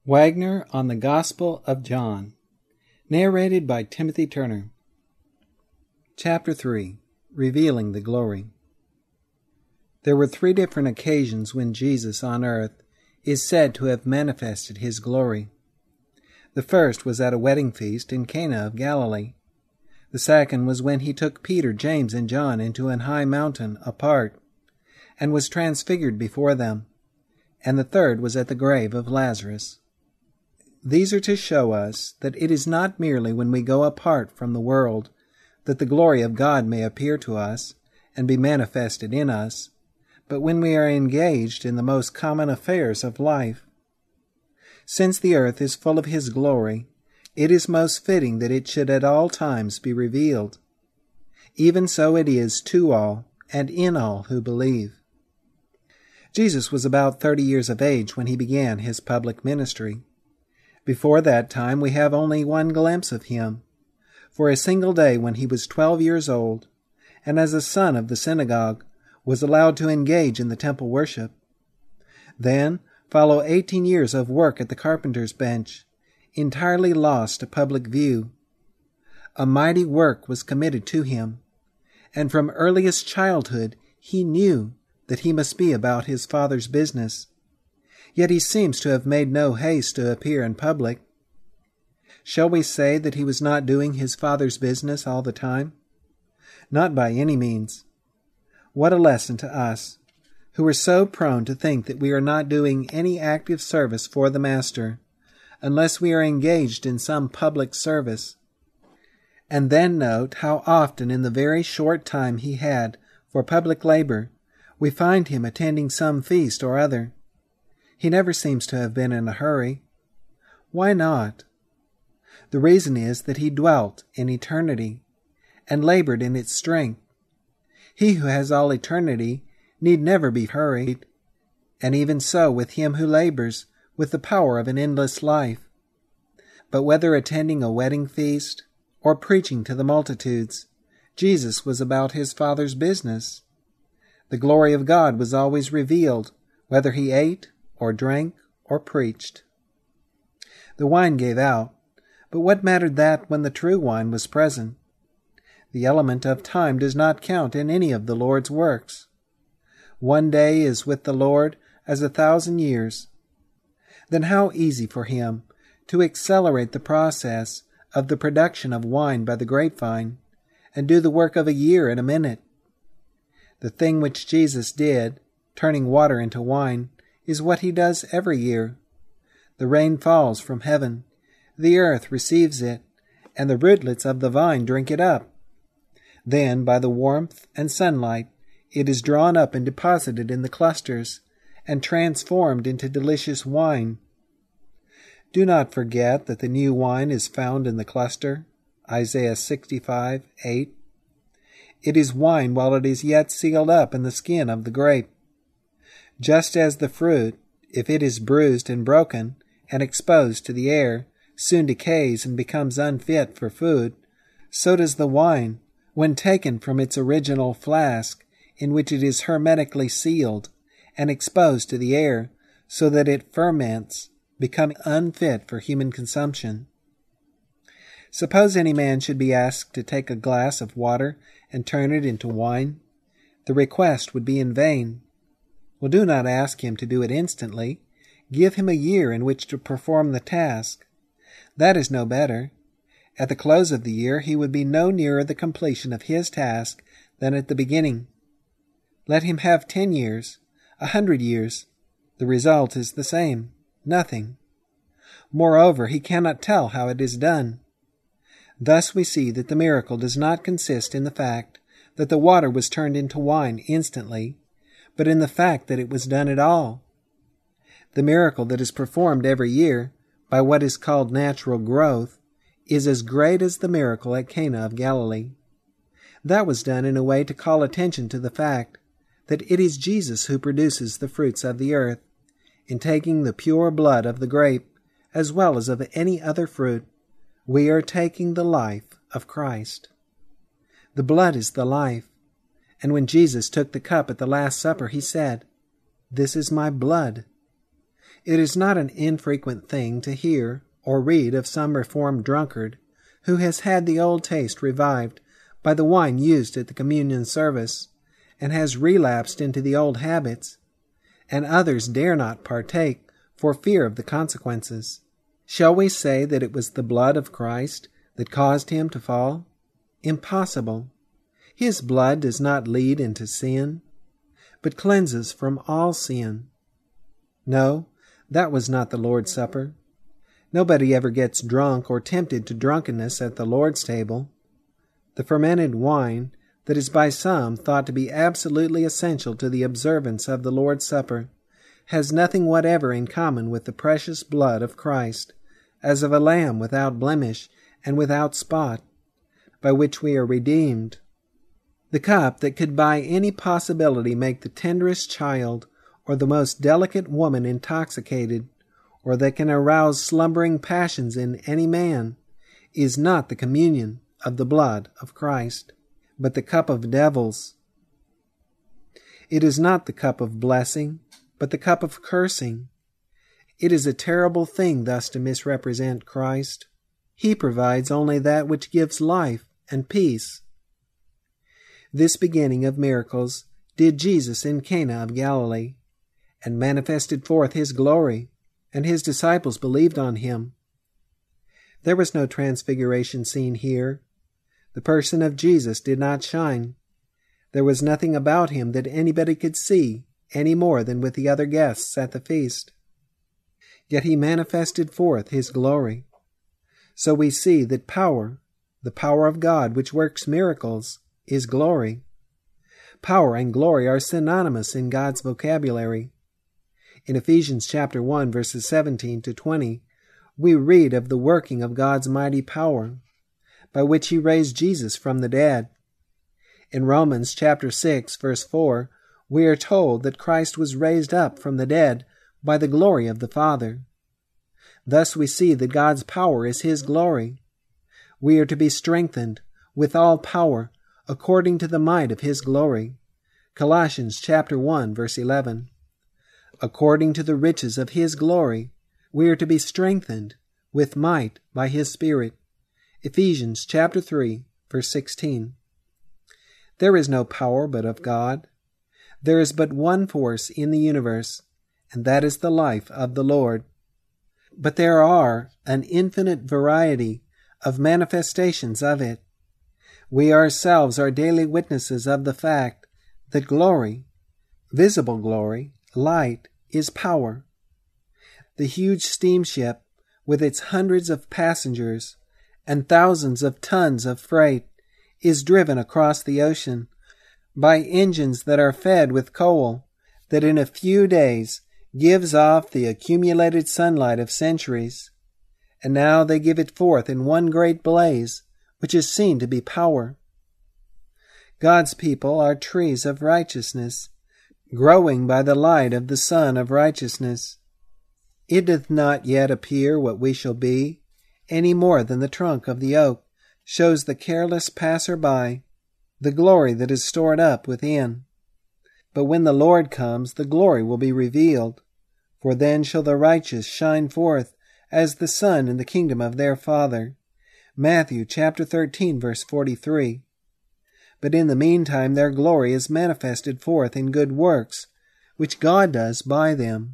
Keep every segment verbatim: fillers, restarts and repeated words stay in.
Wagner on the Gospel of John, narrated by Timothy Turner. Chapter three. Revealing the Glory. There were three different occasions when Jesus on earth is said to have manifested his glory. The first was at a wedding feast in Cana of Galilee. The second was when he took Peter, James, and John into an high mountain apart, and was transfigured before them. And the third was at the grave of Lazarus. These are to show us that it is not merely when we go apart from the world that the glory of God may appear to us and be manifested in us, but when we are engaged in the most common affairs of life. Since the earth is full of His glory, it is most fitting that it should at all times be revealed. Even so it is to all and in all who believe. Jesus was about thirty years of age when he began his public ministry. Before that time we have only one glimpse of him, for a single day when he was twelve years old, and as a son of the synagogue, was allowed to engage in the temple worship. Then follow eighteen years of work at the carpenter's bench, entirely lost to public view. A mighty work was committed to him, and from earliest childhood he knew that he must be about his Father's business. Yet he seems to have made no haste to appear in public. Shall we say that he was not doing his Father's business all the time? Not by any means. What a lesson to us, who are so prone to think that we are not doing any active service for the Master, unless we are engaged in some public service. And then note how often in the very short time he had for public labor, we find him attending some feast or other. He never seems to have been in a hurry. Why not? The reason is that he dwelt in eternity and labored in its strength. He who has all eternity need never be hurried, and even so with him who labors with the power of an endless life. But whether attending a wedding feast or preaching to the multitudes, Jesus was about his Father's business. The glory of God was always revealed, whether he ate or drank, or preached. The wine gave out, but what mattered that when the true wine was present? The element of time does not count in any of the Lord's works. One day is with the Lord as a thousand years. Then how easy for him to accelerate the process of the production of wine by the grapevine, and do the work of a year in a minute. The thing which Jesus did, turning water into wine, is what he does every year. The rain falls from heaven, the earth receives it, and the rootlets of the vine drink it up. Then, by the warmth and sunlight, it is drawn up and deposited in the clusters, and transformed into delicious wine. Do not forget that the new wine is found in the cluster, Isaiah sixty-five, eight. It is wine while it is yet sealed up in the skin of the grape. Just as the fruit, if it is bruised and broken and exposed to the air, soon decays and becomes unfit for food, so does the wine, when taken from its original flask, in which it is hermetically sealed and exposed to the air, so that it ferments, become unfit for human consumption. Suppose any man should be asked to take a glass of water and turn it into wine. The request would be in vain. Well, do not ask him to do it instantly. Give him a year in which to perform the task. That is no better. At the close of the year he would be no nearer the completion of his task than at the beginning. Let him have ten years, a hundred years. The result is the same, nothing. Moreover, he cannot tell how it is done. Thus we see that the miracle does not consist in the fact that the water was turned into wine instantly, but in the fact that it was done at all. The miracle that is performed every year, by what is called natural growth, is as great as the miracle at Cana of Galilee. That was done in a way to call attention to the fact that it is Jesus who produces the fruits of the earth, in taking the pure blood of the grape, as well as of any other fruit. We are taking the life of Christ. The blood is the life. And when Jesus took the cup at the Last Supper, he said, "This is my blood." It is not an infrequent thing to hear or read of some reformed drunkard who has had the old taste revived by the wine used at the communion service, and has relapsed into the old habits, and others dare not partake for fear of the consequences. Shall we say that it was the blood of Christ that caused him to fall? Impossible. His blood does not lead into sin, but cleanses from all sin. No, that was not the Lord's Supper. Nobody ever gets drunk or tempted to drunkenness at the Lord's table. The fermented wine that is by some thought to be absolutely essential to the observance of the Lord's Supper has nothing whatever in common with the precious blood of Christ, as of a lamb without blemish and without spot, by which we are redeemed. The cup that could by any possibility make the tenderest child or the most delicate woman intoxicated, or that can arouse slumbering passions in any man, is not the communion of the blood of Christ, but the cup of devils. It is not the cup of blessing, but the cup of cursing. It is a terrible thing thus to misrepresent Christ. He provides only that which gives life and peace. This beginning of miracles did Jesus in Cana of Galilee, and manifested forth his glory, and his disciples believed on him. There was no transfiguration seen here. The person of Jesus did not shine. There was nothing about him that anybody could see any more than with the other guests at the feast. Yet he manifested forth his glory. So we see that power, the power of God which works miracles, is glory. Power and glory are synonymous in God's vocabulary. In Ephesians chapter one, verses seventeen to twenty, we read of the working of God's mighty power, by which he raised Jesus from the dead. In Romans chapter six, verse four, we are told that Christ was raised up from the dead by the glory of the Father. Thus we see that God's power is his glory. We are to be strengthened with all power according to the might of his glory. Colossians chapter one, verse eleven. According to the riches of his glory, we are to be strengthened with might by his Spirit. Ephesians chapter three, verse sixteen. There is no power but of God. There is but one force in the universe, and that is the life of the Lord. But there are an infinite variety of manifestations of it. We ourselves are daily witnesses of the fact that glory, visible glory, light, is power. The huge steamship, with its hundreds of passengers and thousands of tons of freight, is driven across the ocean by engines that are fed with coal that in a few days gives off the accumulated sunlight of centuries, and now they give it forth in one great blaze, which is seen to be power. God's people are trees of righteousness, growing by the light of the Sun of righteousness. It doth not yet appear what we shall be, any more than the trunk of the oak shows the careless passer-by the glory that is stored up within. But when the Lord comes, the glory will be revealed, for then shall the righteous shine forth as the sun in the kingdom of their Father. Matthew chapter thirteen, verse forty-three. But in the meantime their glory is manifested forth in good works, which God does by them.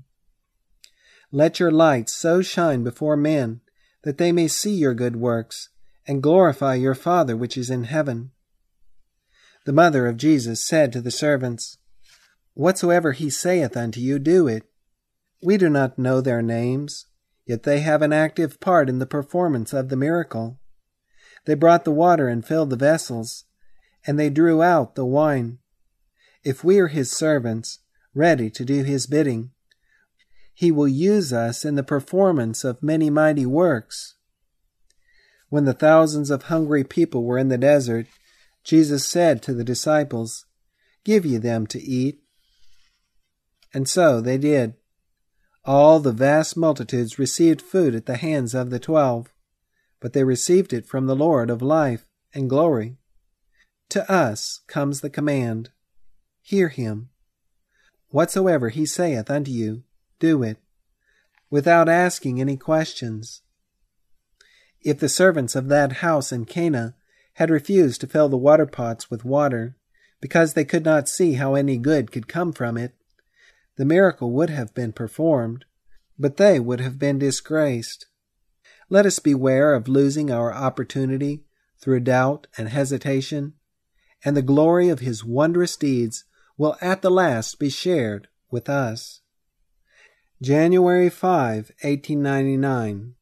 Let your light so shine before men, that they may see your good works, and glorify your Father which is in heaven. The mother of Jesus said to the servants, Whatsoever he saith unto you, do it. We do not know their names, yet they have an active part in the performance of the miracle. They brought the water and filled the vessels, and they drew out the wine. If we are his servants, ready to do his bidding, he will use us in the performance of many mighty works. When the thousands of hungry people were in the desert, Jesus said to the disciples, Give ye them to eat. And so they did. All the vast multitudes received food at the hands of the twelve, but they received it from the Lord of life and glory. To us comes the command, Hear him. Whatsoever he saith unto you, do it. without asking any questions. If the servants of that house in Cana had refused to fill the water pots with water, because they could not see how any good could come from it, the miracle would have been performed, but they would have been disgraced. Let us beware of losing our opportunity through doubt and hesitation, and the glory of his wondrous deeds will at the last be shared with us. January fifth, eighteen ninety-nine.